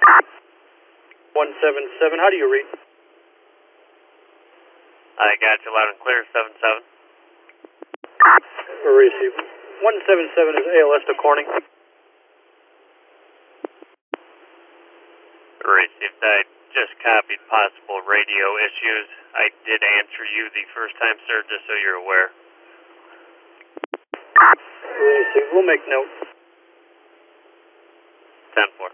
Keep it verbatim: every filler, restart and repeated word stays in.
one seven seven, how do you read? I got you loud and clear, seven seven. Receive. one seven seven is A L S to Corning. Received. I just copied possible radio issues. I did answer you the first time, sir, just so you're aware. Receive. We'll make note. ten four.